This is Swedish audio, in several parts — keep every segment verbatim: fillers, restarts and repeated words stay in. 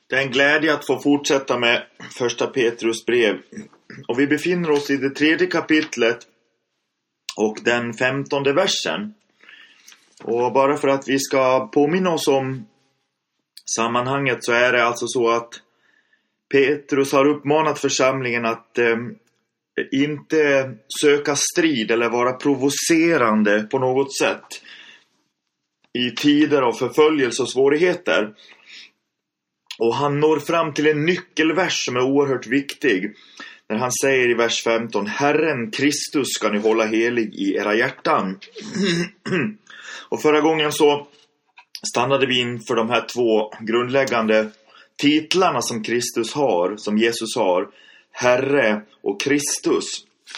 Det är en glädje att få fortsätta med första Petrus brev. Och vi befinner oss i det tredje kapitlet och den femtonde versen. Och bara för att vi ska påminna oss om sammanhanget så är det alltså så att Petrus har uppmanat församlingen att eh, inte söka strid eller vara provocerande på något sätt i tider av förföljelse och svårigheter. Och han når fram till en nyckelvers som är oerhört viktig. När han säger i vers femton: Herren Kristus ska ni hålla helig i era hjärtan. Och förra gången så stannade vi in för de här två grundläggande titlarna som Kristus har, som Jesus har: Herre och Kristus.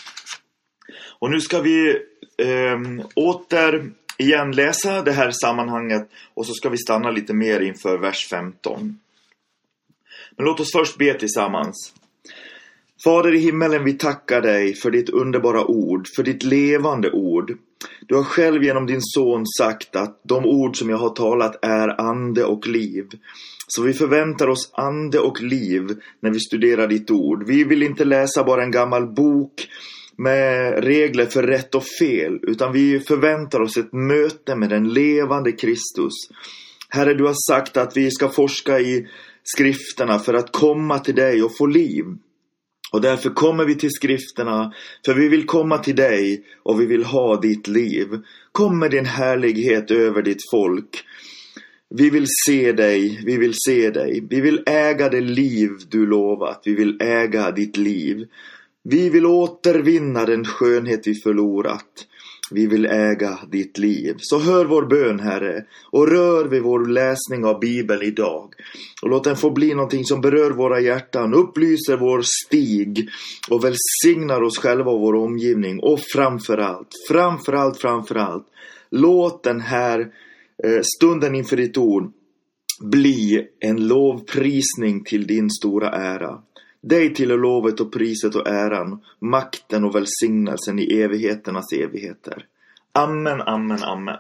Och nu ska vi eh, åter igen läsa det här sammanhanget och så ska vi stanna lite mer inför vers femton. Men låt oss först be tillsammans. Fader i himmelen, vi tackar dig för ditt underbara ord, för ditt levande ord. Du har själv genom din son sagt att de ord som jag har talat är ande och liv. Så vi förväntar oss ande och liv när vi studerar ditt ord. Vi vill inte läsa bara en gammal bok med regler för rätt och fel, utan vi förväntar oss ett möte med den levande Kristus. Herre, du har sagt att vi ska forska i skrifterna för att komma till dig och få liv. Och därför kommer vi till skrifterna, för vi vill komma till dig och vi vill ha ditt liv. Kom med din härlighet över ditt folk. Vi vill se dig, vi vill se dig. Vi vill äga det liv du lovat, vi vill äga ditt liv. Vi vill återvinna den skönhet vi förlorat. Vi vill äga ditt liv. Så hör vår bön, Herre, och rör vid vår läsning av Bibeln idag. Och låt den få bli någonting som berör våra hjärtan, upplyser vår stig och välsignar oss själva och vår omgivning. Och framförallt, framförallt, framförallt, låt den här eh, stunden inför ditt ord bli en lovprisning till din stora ära. Dig till är lovet och priset och äran, makten och välsignelsen i evigheternas evigheter. Amen, amen, amen.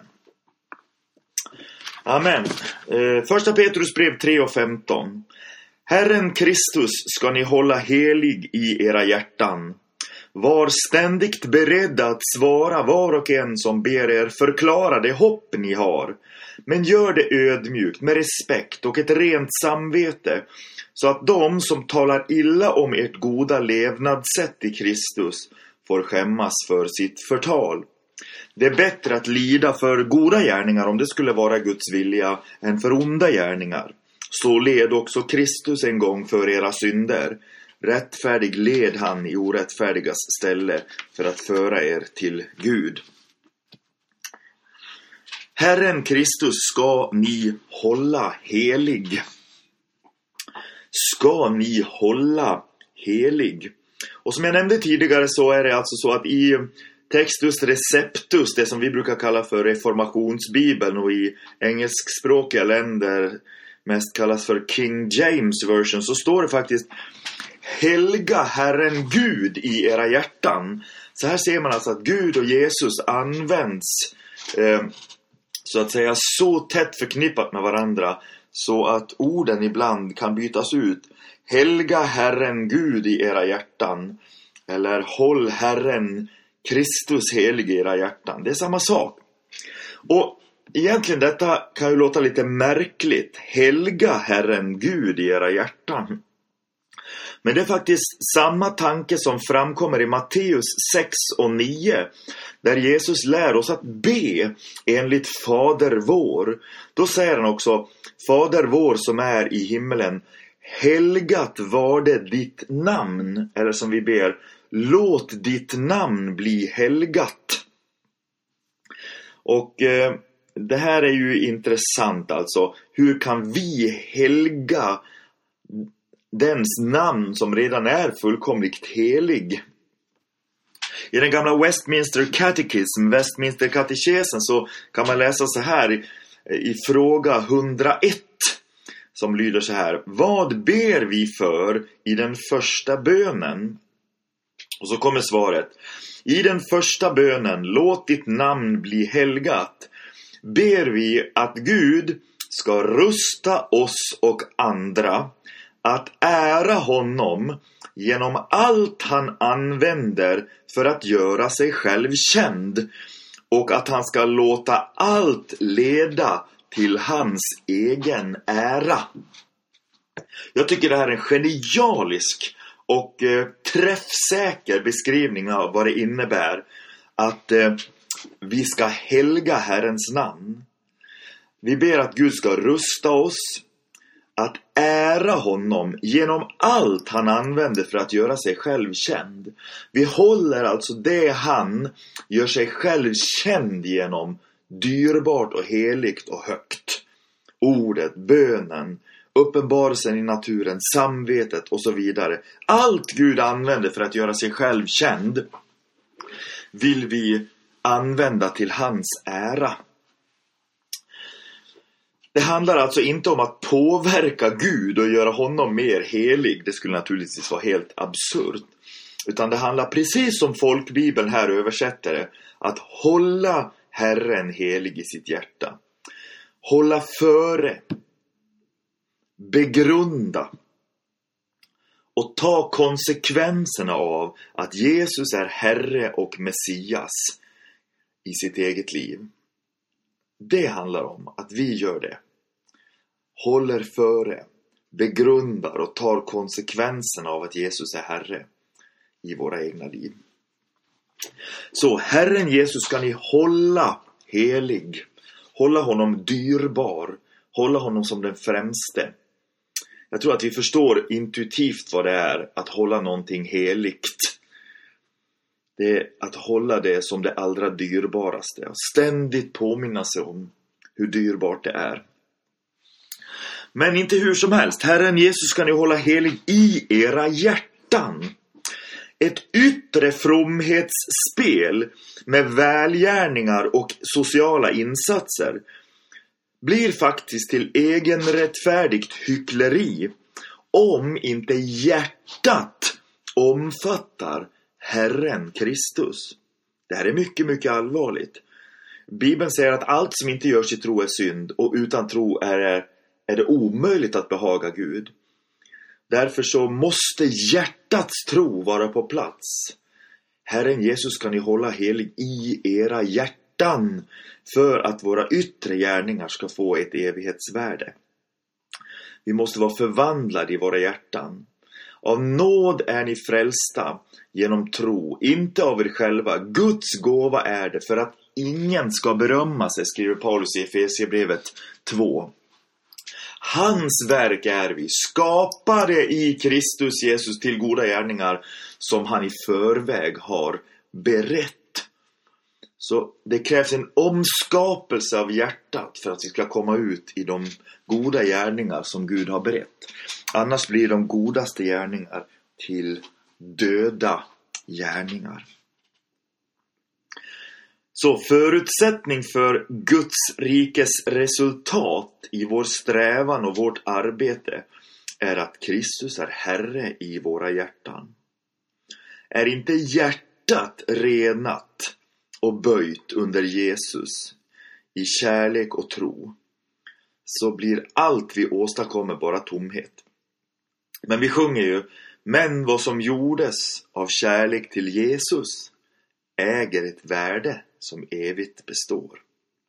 Amen. Eh, första Petrus brev tre och femton. Herren Kristus ska ni hålla helig i era hjärtan. Var ständigt beredda att svara var och en som ber er förklara det hopp ni har. Men gör det ödmjukt, med respekt och ett rent samvete, så att de som talar illa om ert goda levnadssätt i Kristus får skämmas för sitt förtal. Det är bättre att lida för goda gärningar, om det skulle vara Guds vilja, än för onda gärningar. Så led också Kristus en gång för era synder. Rättfärdig led han i orättfärdigas ställe för att föra er till Gud. Herren Kristus ska ni hålla helig. Ska ni hålla helig. Och som jag nämnde tidigare så är det alltså så att i Textus Receptus, det som vi brukar kalla för reformationsbibeln och i engelskspråkiga länder mest kallas för King James version, så står det faktiskt helga Herren Gud i era hjärtan. Så här ser man alltså att Gud och Jesus används eh, så att säga så tätt förknippat med varandra så att orden ibland kan bytas ut. Helga Herren Gud i era hjärtan, eller håll Herren Kristus helig i era hjärtan. Det är samma sak. Och egentligen detta kan ju låta lite märkligt. Helga Herren Gud i era hjärtan. Men det är faktiskt samma tanke som framkommer i Matteus sex och nio. Där Jesus lär oss att be enligt Fader vår. Då säger han också: Fader vår som är i himmelen, helgat var det ditt namn. Eller som vi ber, låt ditt namn bli helgat. Och eh, det här är ju intressant alltså. Hur kan vi helga dens namn som redan är fullkomligt helig? I den gamla Westminster Catechism, Westminster katekesen, så kan man läsa så här i, i fråga hundraett, som lyder så här: vad ber vi för i den första bönen? Och så kommer svaret: i den första bönen, låt ditt namn bli helgat, ber vi att Gud ska rusta oss och andra att ära honom genom allt han använder för att göra sig själv känd, och att han ska låta allt leda till hans egen ära. Jag tycker det här är en genialisk och eh, träffsäker beskrivning av vad det innebär att eh, vi ska helga Herrens namn. Vi ber att Gud ska rusta oss att ära honom genom allt han använder för att göra sig själv känd. Vi håller alltså det han gör sig själv känd genom dyrbart och heligt och högt. Ordet, bönen, uppenbarelsen i naturen, samvetet och så vidare. Allt Gud använder för att göra sig själv känd vill vi använda till hans ära. Det handlar alltså inte om att påverka Gud och göra honom mer helig. Det skulle naturligtvis vara helt absurt. Utan det handlar, precis som folkbibeln här översätter det, att hålla Herren helig i sitt hjärta. Hålla före. Begrunda. Och ta konsekvenserna av att Jesus är Herre och Messias i sitt eget liv. Det handlar om att vi gör det. Håller före, begrundar och tar konsekvenserna av att Jesus är Herre i våra egna liv. Så Herren Jesus ska ni hålla helig. Hålla honom dyrbar. Hålla honom som den främste. Jag tror att vi förstår intuitivt vad det är att hålla någonting heligt. Det är att hålla det som det allra dyrbaraste. Och ständigt påminna sig om hur dyrbart det är. Men inte hur som helst. Herren Jesus ska ni hålla helig i era hjärtan. Ett yttre fromhetsspel med välgärningar och sociala insatser blir faktiskt till egenrättfärdigt hyckleri om inte hjärtat omfattar Herren Kristus. Det här är mycket, mycket allvarligt. Bibeln säger att allt som inte görs i tro är synd, och utan tro är det, är det omöjligt att behaga Gud. Därför så måste hjärtats tro vara på plats. Herren Jesus kan ni hålla helig i era hjärtan för att våra yttre gärningar ska få ett evighetsvärde. Vi måste vara förvandlade i våra hjärtan. Av nåd är ni frälsta genom tro, inte av er själva. Guds gåva är det för att ingen ska berömma sig, skriver Paulus i Efesierbrevet två. Hans verk är vi, skapade i Kristus Jesus till goda gärningar som han i förväg har berett. Så det krävs en omskapelse av hjärtat för att vi ska komma ut i de goda gärningar som Gud har berett. Annars blir de godaste gärningar till döda gärningar. Så förutsättning för Guds rikes resultat i vår strävan och vårt arbete är att Kristus är Herre i våra hjärtan. Är inte hjärtat renat och böjt under Jesus i kärlek och tro, så blir allt vi åstadkommer bara tomhet. Men vi sjunger ju: men vad som gjordes av kärlek till Jesus äger ett värde som evigt består.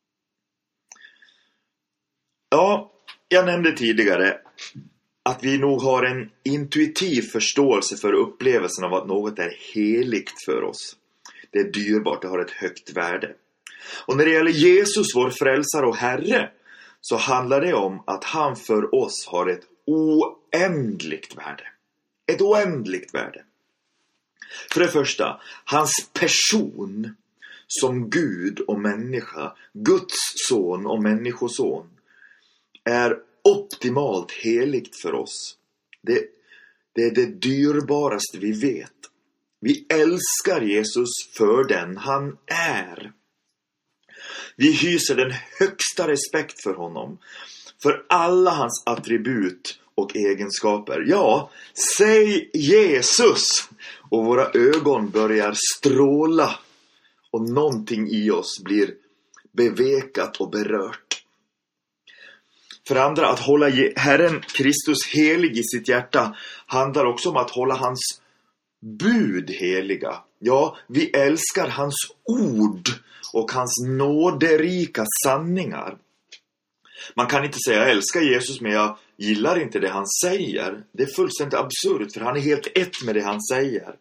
Ja, jag nämnde tidigare att vi nog har en intuitiv förståelse för upplevelsen av att något är heligt för oss. Det är dyrbart, det har ett högt värde. Och när det gäller Jesus, vår frälsare och Herre, så handlar det om att han för oss har ett oändligt värde. Ett oändligt värde. För det första, hans person som Gud och människa, Guds son och människoson, är optimalt heligt för oss. Det, det är det dyrbaraste vi vet. Vi älskar Jesus för den han är. Vi hyser den högsta respekt för honom, för alla hans attribut och egenskaper. Ja, säg Jesus och våra ögon börjar stråla och någonting i oss blir bevekat och berört. För andra, att hålla Herren Kristus helig i sitt hjärta handlar också om att hålla hans bud heliga. Ja, vi älskar hans ord och hans nåderika sanningar. Man kan inte säga jag älskar Jesus men jag gillar inte det han säger. Det är fullständigt absurt för han är helt ett med det han säger.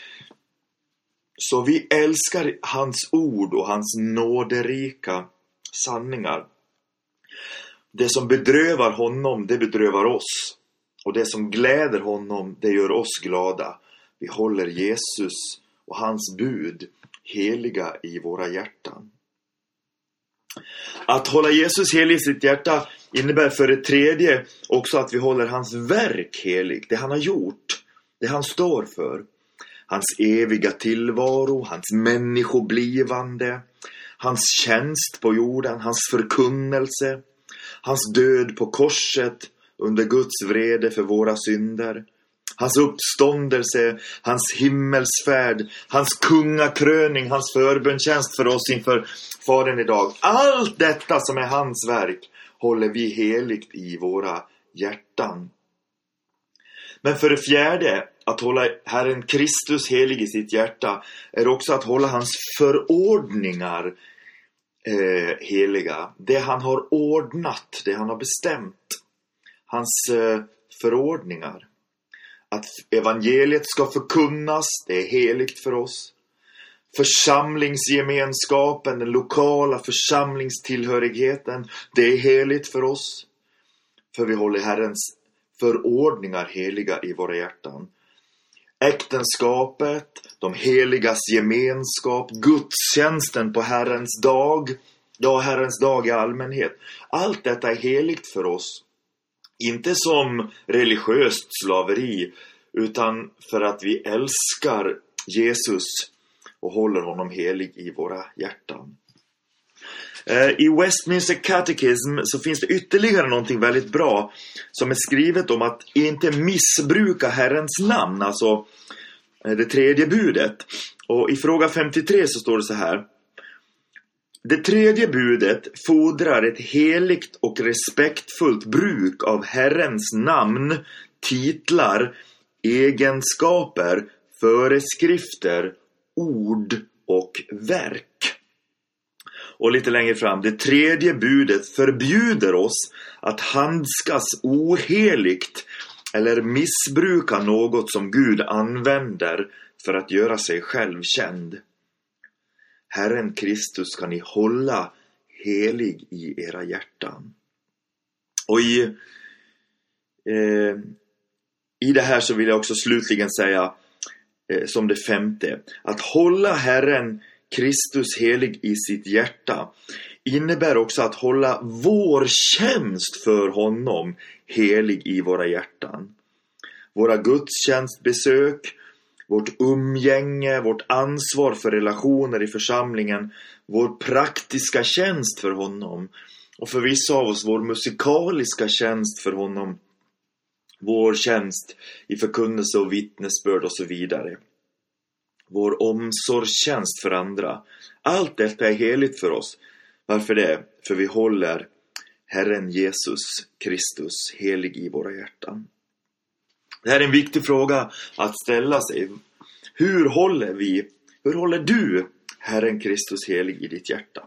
Så vi älskar hans ord och hans nåderika sanningar. Det som bedrövar honom, det bedrövar oss. Och det som gläder honom, det gör oss glada. Vi håller Jesus och hans bud heliga i våra hjärtan. Att hålla Jesus helig i sitt hjärta innebär för det tredje också att vi håller hans verk helig. Det han har gjort, det han står för. Hans eviga tillvaro, hans människoblivande, hans tjänst på jorden, hans förkunnelse, hans död på korset under Guds vrede för våra synder, hans uppståndelse, hans himmelsfärd, hans kungakröning, hans förböntjänst för oss inför Fadern idag. Allt detta som är hans verk håller vi heligt i våra hjärtan. Men för det fjärde, att hålla Herren Kristus helig i sitt hjärta är också att hålla hans förordningar eh, heliga. Det han har ordnat, det han har bestämt. Hans eh, förordningar. Att evangeliet ska förkunnas, det är heligt för oss. Församlingsgemenskapen, den lokala församlingstillhörigheten, det är heligt för oss. För vi håller Herrens förordningar heliga i våra hjärtan. Äktenskapet, de heligas gemenskap, gudstjänsten på Herrens dag, ja Herrens dag i allmänhet. Allt detta är heligt för oss. Inte som religiöst slaveri, utan för att vi älskar Jesus och håller honom helig i våra hjärtan. I Westminster Catechism så finns det ytterligare någonting väldigt bra som är skrivet om att inte missbruka Herrens namn, alltså det tredje budet. Och i fråga femtiotre så står det så här: det tredje budet fordrar ett heligt och respektfullt bruk av Herrens namn, titlar, egenskaper, föreskrifter, ord och verk. Och lite längre fram, det tredje budet förbjuder oss att handskas oheligt eller missbruka något som Gud använder för att göra sig själv känd. Herren Kristus kan ni hålla helig i era hjärtan. Och i, eh, i det här så vill jag också slutligen säga eh, som det femte, att hålla Herren Kristus helig i sitt hjärta innebär också att hålla vår tjänst för honom helig i våra hjärtan. Våra gudstjänstbesök, vårt umgänge, vårt ansvar för relationer i församlingen, vår praktiska tjänst för honom och för vissa av oss vår musikaliska tjänst för honom, vår tjänst i förkunnelse och vittnesbörd och så vidare. Vår omsorgstjänst för andra. Allt detta är heligt för oss. Varför det? För vi håller Herren Jesus Kristus helig i våra hjärtan. Det här är en viktig fråga att ställa sig. Hur håller vi, hur håller du Herren Kristus helig i ditt hjärta?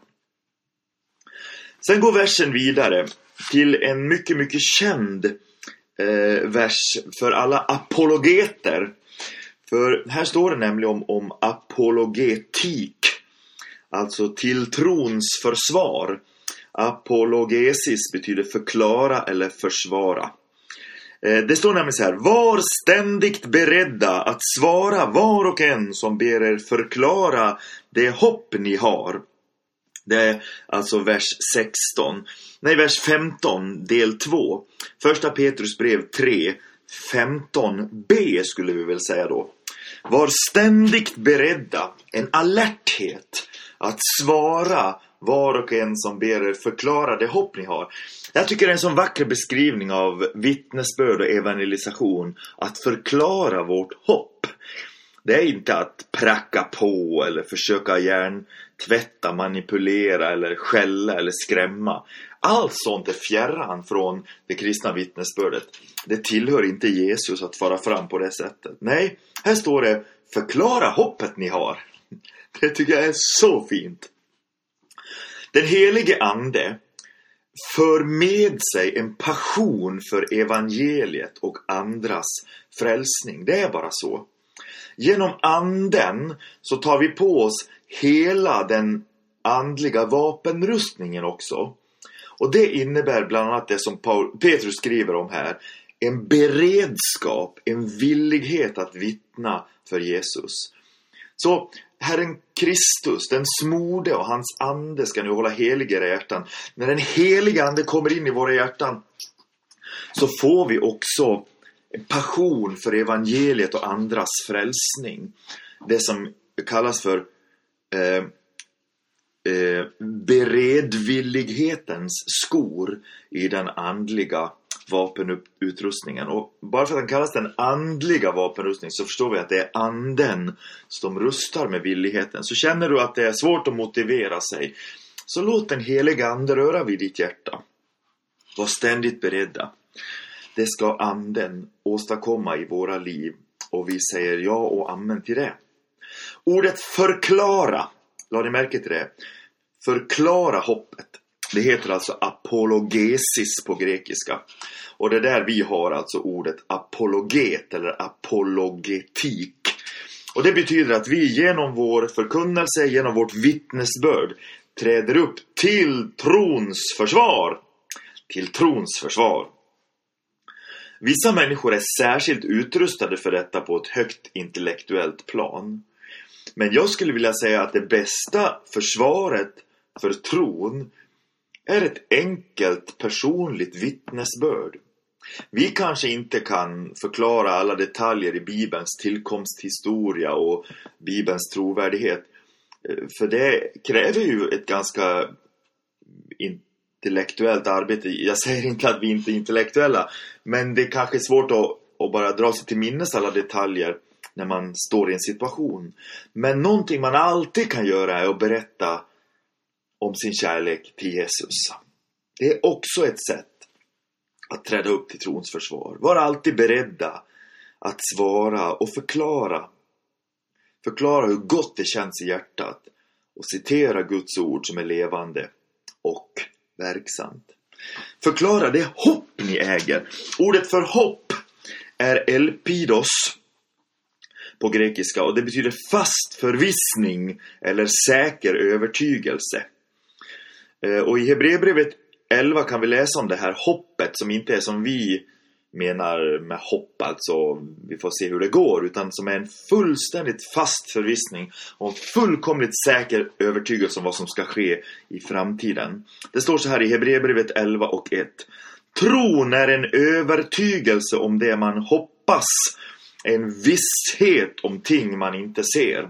Sen går versen vidare till en mycket, mycket känd eh, vers för alla apologeter. För här står det nämligen om, om apologetik, alltså tilltrons försvar. Apologesis betyder förklara eller försvara. Det står nämligen så här: var ständigt beredda att svara var och en som ber er förklara det hopp ni har. Det är alltså vers sexton. Nej, vers femton, del två. Första Petrus brev tre, femton b skulle vi väl säga då. Var ständigt beredda, en alerthet att svara var och en som ber er förklara det hopp ni har. Jag tycker det är en sån vacker beskrivning av vittnesbörd och evangelisation. Att förklara vårt hopp. Det är inte att pracka på eller försöka hjärntvätta, manipulera eller skälla eller skrämma. Allt sånt är fjärran från det kristna vittnesbördet. Det tillhör inte Jesus att fara fram på det sättet. Nej, här står det: förklara hoppet ni har. Det tycker jag är så fint. Den helige ande för med sig en passion för evangeliet och andras frälsning. Det är bara så. Genom anden så tar vi på oss hela den andliga vapenrustningen också. Och det innebär bland annat det som Paul, Petrus skriver om här. En beredskap, en villighet att vittna för Jesus. Så Herren Kristus, den smorde och hans ande ska nu hålla heliga i hjärtan. När den heliga ande kommer in i våra hjärtan så får vi också passion för evangeliet och andras frälsning. Det som kallas för eh, eh, beredvillighetens skor i den andliga vapenutrustningen. Och bara för att den kallas den andliga vapenrustning så förstår vi att det är anden som rustar med villigheten. Så känner du att det är svårt att motivera sig, så låt den heliga ande röra vid ditt hjärta. Var ständigt beredda. Det ska anden åstadkomma i våra liv, och vi säger ja och amen till det. Ordet förklara, la ni märke till det? Förklara hoppet. Det heter alltså apologesis på grekiska. Och det där vi har alltså ordet apologet eller apologetik. Och det betyder att vi genom vår förkunnelse, genom vårt vittnesbörd träder upp till trons försvar. Till trons försvar. Vissa människor är särskilt utrustade för detta på ett högt intellektuellt plan. Men jag skulle vilja säga att det bästa försvaret för tron är ett enkelt personligt vittnesbörd. Vi kanske inte kan förklara alla detaljer i Bibelns tillkomsthistoria och Bibelns trovärdighet. För det kräver ju ett ganska intellektuellt arbete. Jag säger inte att vi inte är intellektuella, men det är kanske svårt att, att bara dra sig till minnes alla detaljer när man står i en situation. Men någonting man alltid kan göra är att berätta om sin kärlek till Jesus. Det är också ett sätt att träda upp till trons försvar. Var alltid beredda att svara och förklara. Förklara hur gott det känns i hjärtat. Och citera Guds ord som är levande och verksamt. Förklara det hopp ni äger. Ordet för hopp är elpidos på grekiska. Och det betyder fast förvissning eller säker övertygelse. Och i Hebreerbrevet elva kan vi läsa om det här hoppet som inte är som vi menar med hopp, alltså vi får se hur det går, utan som är en fullständigt fast förvissning och en fullkomligt säker övertygelse om vad som ska ske i framtiden. Det står så här i Hebreerbrevet elva och ett. Tron är en övertygelse om det man hoppas, en visshet om ting man inte ser.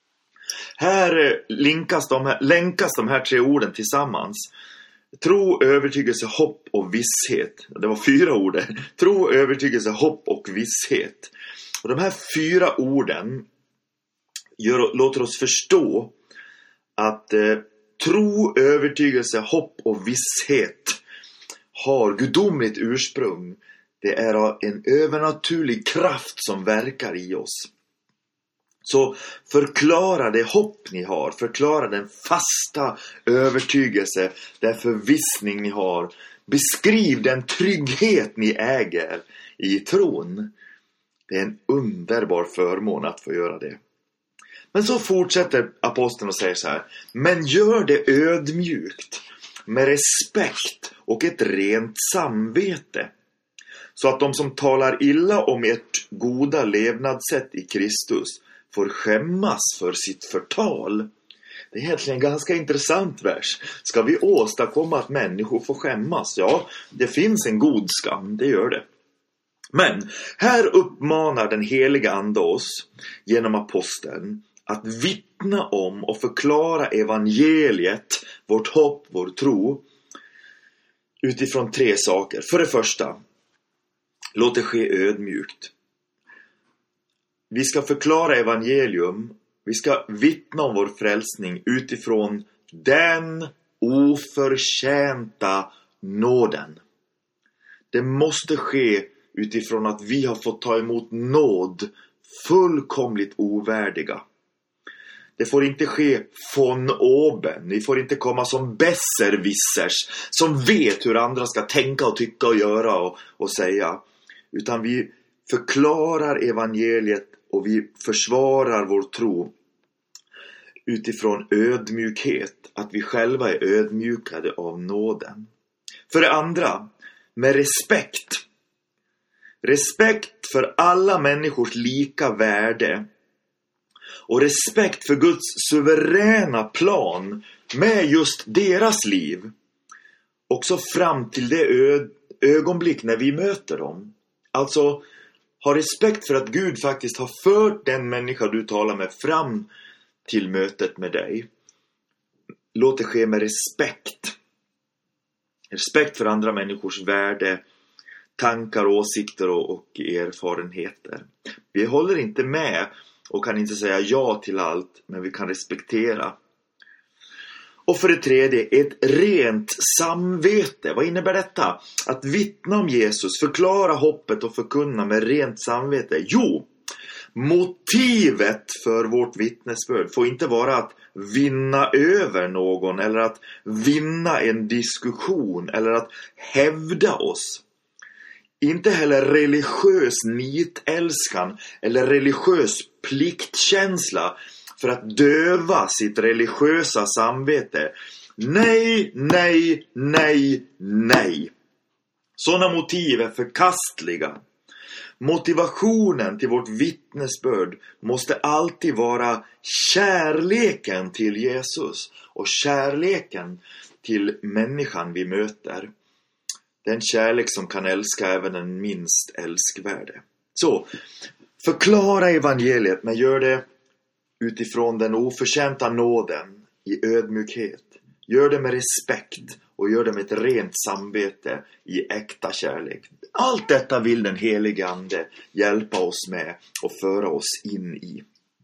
Här länkas de här, länkas de här tre orden tillsammans. Tro, övertygelse, hopp och visshet. Det var fyra ord. Tro, övertygelse, hopp och visshet. Och de här fyra orden gör, låter oss förstå att eh, tro, övertygelse, hopp och visshet har gudomligt ursprung. Det är en övernaturlig kraft som verkar i oss. Så förklara det hopp ni har. Förklara den fasta övertygelse, den förvissning ni har. Beskriv den trygghet ni äger i tron. Det är en underbar förmån att få göra det. Men så fortsätter aposteln och säger så här. Men gör det ödmjukt, med respekt och ett rent samvete. Så att de som talar illa om ert goda levnadssätt i Kristus får skämmas för sitt förtal. Det är egentligen en ganska intressant vers. Ska vi åstadkomma att människor får skämmas? Ja, det finns en god skam, det gör det. Men här uppmanar den heliga ande oss genom aposteln att vittna om och förklara evangeliet, vårt hopp, vår tro, utifrån tre saker. För det första, låt det ske ödmjukt. Vi ska förklara evangelium. Vi ska vittna om vår frälsning utifrån den oförtjänta nåden. Det måste ske utifrån att vi har fått ta emot nåd, fullkomligt ovärdiga. Det får inte ske von oben. Ni får inte komma som besserwissers som vet hur andra ska tänka och tycka och göra och, och säga. Utan vi förklarar evangeliet och vi försvarar vår tro utifrån ödmjukhet. Att vi själva är ödmjukade av nåden. För det andra, med respekt. Respekt för alla människors lika värde. Och respekt för Guds suveräna plan med just deras liv. Också fram till det ö- ögonblick när vi möter dem. Alltså, ha respekt för att Gud faktiskt har fört den människa du talar med fram till mötet med dig. Låt det ske med respekt. Respekt för andra människors värde, tankar, åsikter och, och erfarenheter. Vi håller inte med och kan inte säga ja till allt, men vi kan respektera. Och för det tredje, ett rent samvete. Vad innebär detta? Att vittna om Jesus, förklara hoppet och förkunna med rent samvete. Jo, motivet för vårt vittnesbörd får inte vara att vinna över någon eller att vinna en diskussion eller att hävda oss. Inte heller religiös nitälskan eller religiös pliktkänsla för att döva sitt religiösa samvete. Nej, nej, nej, nej. Sådana motiv är förkastliga. Motivationen till vårt vittnesbörd måste alltid vara kärleken till Jesus och kärleken till människan vi möter. Den kärlek som kan älska även den minst älskvärde. Så, förklara evangeliet, men gör det utifrån den oförtjänta nåden i ödmjukhet. Gör det med respekt och gör det med ett rent samvete i äkta kärlek. Allt detta vill den helige Ande hjälpa oss med och föra oss in i.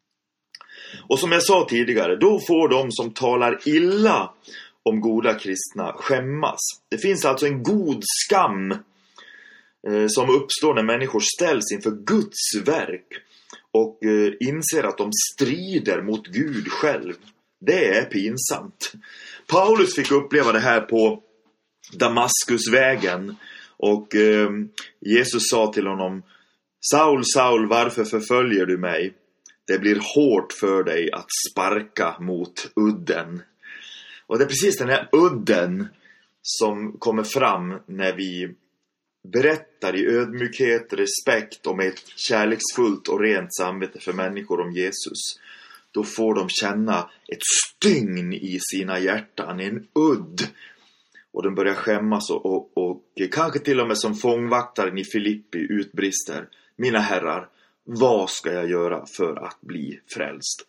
Och som jag sa tidigare, då får de som talar illa om goda kristna skämmas. Det finns alltså en god skam eh, som uppstår när människor ställs inför Guds verk och eh, inser att de strider mot Gud själv. Det är pinsamt. Paulus fick uppleva det här på Damaskusvägen och eh, Jesus sa till honom: Saul, Saul, varför förföljer du mig? Det blir hårt för dig att sparka mot udden. Och det är precis den här udden som kommer fram när vi berättar i ödmjukhet, respekt och med ett kärleksfullt och rent samvete för människor om Jesus. Då får de känna ett stygn i sina hjärtan, en udd. Och de börjar skämmas och, och, och kanske till och med som fångvaktaren i Filippi utbrister: mina herrar, vad ska jag göra för att bli frälst?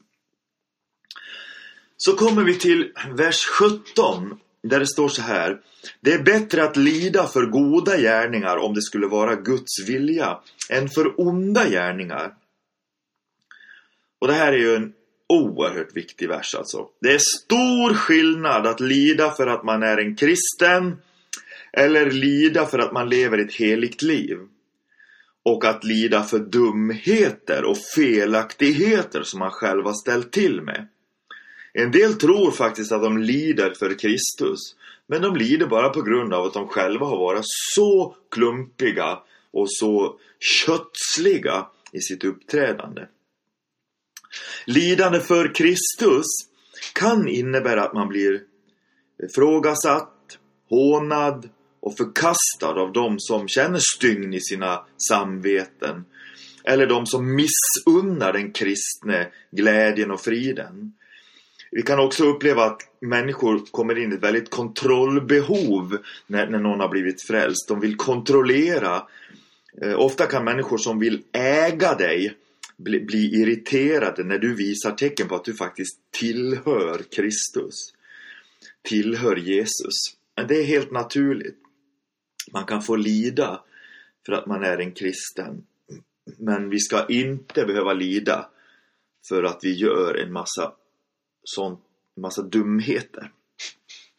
Så kommer vi till vers sjutton där det står så här: det är bättre att lida för goda gärningar om det skulle vara Guds vilja än för onda gärningar. Och det här är ju en oerhört viktig vers alltså. Det är stor skillnad att lida för att man är en kristen eller lida för att man lever ett heligt liv. Och att lida för dumheter och felaktigheter som man själv har ställt till med. En del tror faktiskt att de lider för Kristus, men de lider bara på grund av att de själva har varit så klumpiga och så kötsliga i sitt uppträdande. Lidande för Kristus kan innebära att man blir ifrågasatt, hånad och förkastad av de som känner stygn i sina samveten, eller de som missunnar den kristne glädjen och friden. Vi kan också uppleva att människor kommer in i ett väldigt kontrollbehov när, när någon har blivit frälst. De vill kontrollera. Eh, ofta kan människor som vill äga dig bli, bli irriterade när du visar tecken på att du faktiskt tillhör Kristus. Tillhör Jesus. Men det är helt naturligt. Man kan få lida för att man är en kristen. Men vi ska inte behöva lida för att vi gör en massa sån massa dumheter.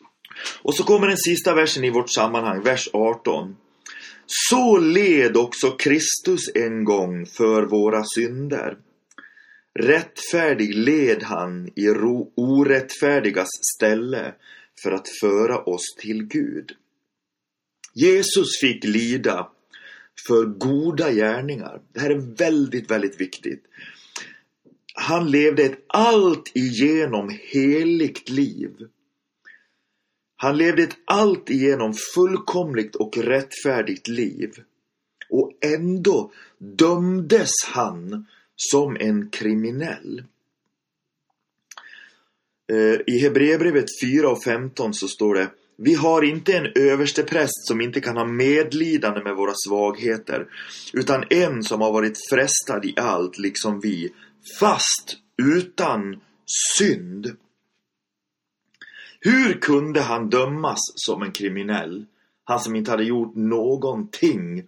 Och så kommer den sista versen i vårt sammanhang, vers arton. Så led också Kristus en gång för våra synder. Rättfärdig led han i ro- orättfärdigas ställe för att föra oss till Gud. Jesus fick lida för goda gärningar. Det här är väldigt, väldigt viktigt. Han levde ett allt igenom heligt liv. Han levde ett allt igenom fullkomligt och rättfärdigt liv. Och ändå dömdes han som en kriminell. I Hebreerbrevet fyra och femton så står det: vi har inte en överstepräst som inte kan ha medlidande med våra svagheter, utan en som har varit frestad i allt liksom vi, fast utan synd. Hur kunde han dömas som en kriminell? Han som inte hade gjort någonting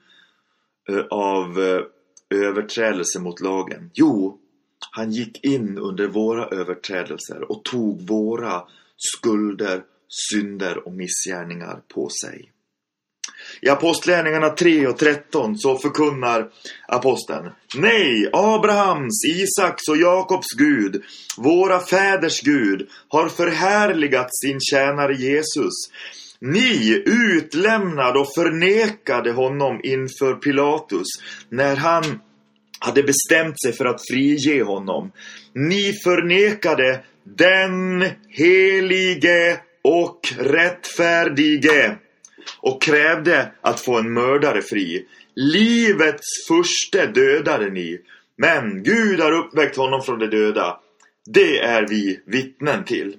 av överträdelse mot lagen. Jo, han gick in under våra överträdelser och tog våra skulder, synder och missgärningar på sig. I Apostlagärningarna tre och tretton så förkunnar aposteln: nej, Abrahams, Isaks och Jakobs Gud, våra fäders Gud, har förhärligat sin tjänare Jesus. Ni utlämnade och förnekade honom inför Pilatus när han hade bestämt sig för att frige honom. Ni förnekade den helige och rättfärdige och krävde att få en mördare fri. Livets första dödade ni, men Gud har uppväckt honom från de döda. Det är vi vittnen till.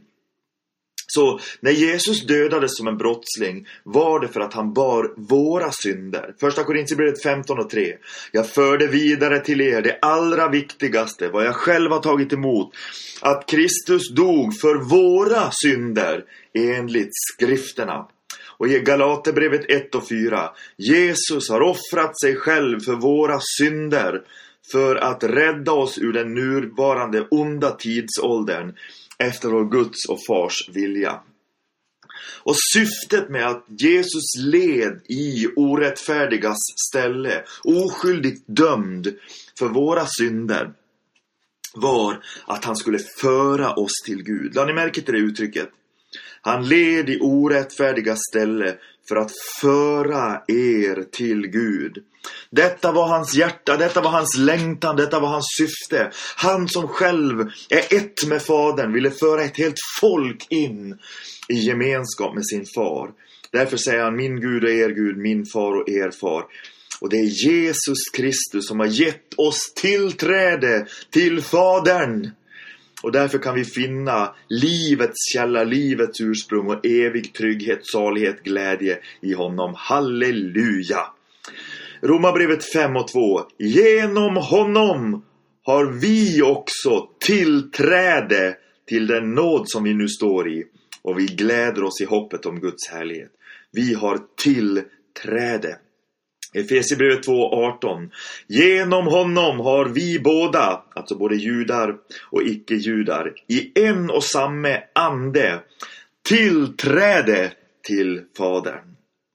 Så när Jesus dödades som en brottsling var det för att han bar våra synder. Första Korinthierbrevet femton och tre. Jag förde vidare till er det allra viktigaste, vad jag själv har tagit emot, att Kristus dog för våra synder enligt skrifterna. Och i Galaterbrevet ett och fyra. Jesus har offrat sig själv för våra synder för att rädda oss ur den nuvarande onda tidsåldern efter vår Guds och Fars vilja. Och syftet med att Jesus led i orättfärdigas ställe, oskyldigt dömd för våra synder, var att han skulle föra oss till Gud. Lade ni märke till det uttrycket? Han led i orättfärdiga ställe för att föra er till Gud. Detta var hans hjärta, detta var hans längtan, detta var hans syfte. Han som själv är ett med Fadern ville föra ett helt folk in i gemenskap med sin far. Därför säger han: min Gud och er Gud, min far och er far. Och det är Jesus Kristus som har gett oss tillträde till Fadern. Och därför kan vi finna livets källa, livets ursprung och evig trygghet, salighet, glädje i honom. Halleluja! Romarbrevet fem och två. Genom honom har vi också tillträde till den nåd som vi nu står i. Och vi gläder oss i hoppet om Guds härlighet. Vi har tillträde. Efesierbrevet två och arton. Genom honom har vi båda, alltså både judar och icke-judar, i en och samma ande tillträde till Fadern.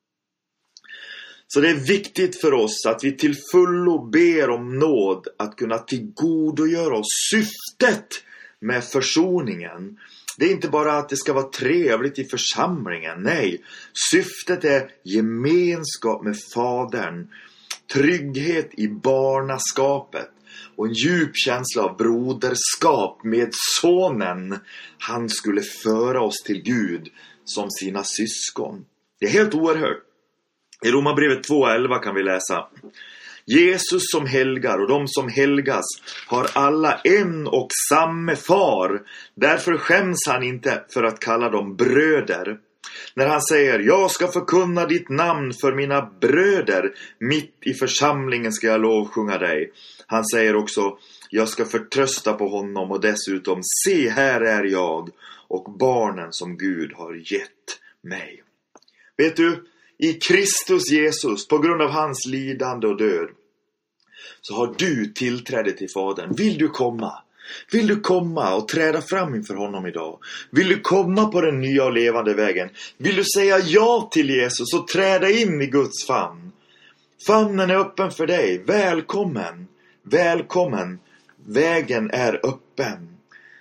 Så det är viktigt för oss att vi till fullo ber om nåd att kunna tillgodogöra oss syftet med försoningen. Det är inte bara att det ska vara trevligt i församlingen. Nej, syftet är gemenskap med Fadern, trygghet i barnaskapet och en djup känsla av broderskap med sonen. Han skulle föra oss till Gud som sina syskon. Det är helt oerhört. I Romarbrevet två och elva kan vi läsa: Jesus som helgar och de som helgas har alla en och samma far. Därför skäms han inte för att kalla dem bröder. När han säger: jag ska förkunna ditt namn för mina bröder, mitt i församlingen ska jag lovsjunga dig. Han säger också: jag ska förtrösta på honom och dessutom: se, här är jag och barnen som Gud har gett mig. Vet du, i Kristus Jesus, på grund av hans lidande och död, så har du tillträde till Fadern. Vill du komma? Vill du komma och träda fram inför honom idag? Vill du komma på den nya och levande vägen? Vill du säga ja till Jesus och träda in i Guds famn? Famnen är öppen för dig. Välkommen. Välkommen. Vägen är öppen.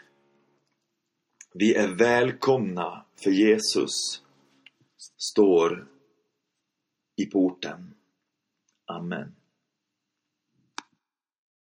Vi är välkomna, för Jesus står i porten. Amen.